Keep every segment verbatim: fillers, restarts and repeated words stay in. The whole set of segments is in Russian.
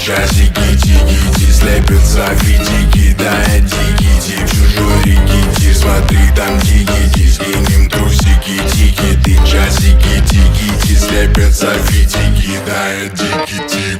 часики тики-ти, слепятся фитики, да дикити, в чужой рикити, смотри там дикити, скинем трусики тики, ты часики тики-ти, слепятся фитики, да дикити.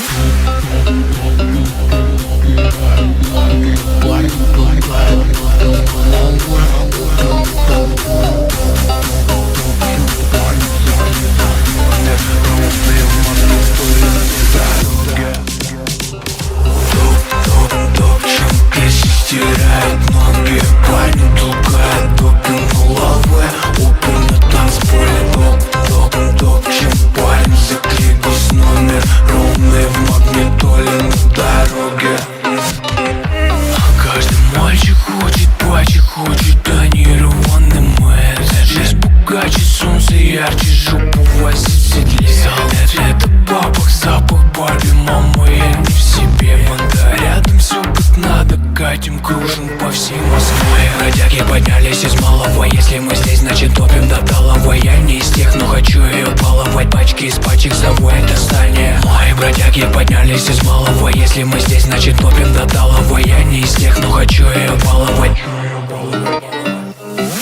Стирает ноги, парни толкает допинг головы. Опен на танцполе, топ-топ-топ. Чем парень закликус номер ровный в магнитоле на дороге. Каждый мальчик хочет, пачек хочет тонированный мэр. Здесь богаче, солнце ярче, жопу возит в седле. Это бабах, запах Барби, мама, я не в себе. Банда рядом, все как надо, катим, кружим по всей Москве. Бродяги поднялись из малого, если мы здесь, значит топим до талого. Я не из тех, но хочу ее баловать, пачки из пачек заводит достание. Мои бродяги поднялись из малого, если мы здесь, значит топим до талого. Я не из тех, но хочу ее баловать.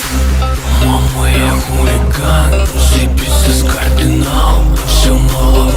Мама, я хулиган, сыпется с кардинал. Все мало